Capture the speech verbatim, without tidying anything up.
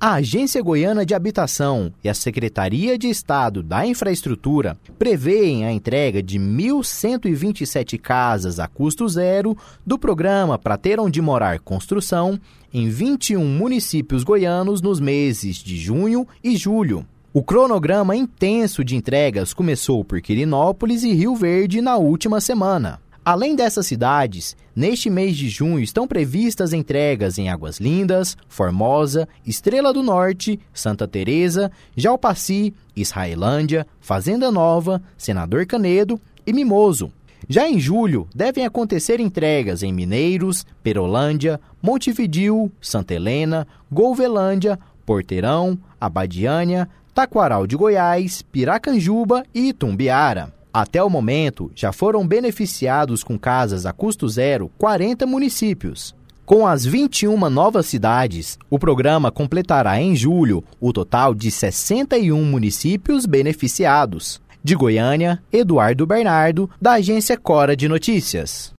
A Agência Goiana de Habitação e a Secretaria de Estado da Infraestrutura prevêem a entrega de mil cento e vinte e sete casas a custo zero do programa Pra Ter Onde Morar Construção em vinte e um municípios goianos nos meses de junho e julho. O cronograma intenso de entregas começou por Quirinópolis e Rio Verde na última semana. Além dessas cidades, neste mês de junho estão previstas entregas em Águas Lindas, Formosa, Estrela do Norte, Santa Teresa, Jalpaci, Israelândia, Fazenda Nova, Senador Canedo e Mimoso. Já em julho, devem acontecer entregas em Mineiros, Perolândia, Montevidéu, Santa Helena, Golvelândia, Porteirão, Abadiânia, Taquaral de Goiás, Piracanjuba e Itumbiara. Até o momento, já foram beneficiados com casas a custo zero quarenta municípios. Com as vinte e uma novas cidades, o programa completará em julho o total de sessenta e um municípios beneficiados. De Goiânia, Eduardo Bernardo, da agência Cora de Notícias.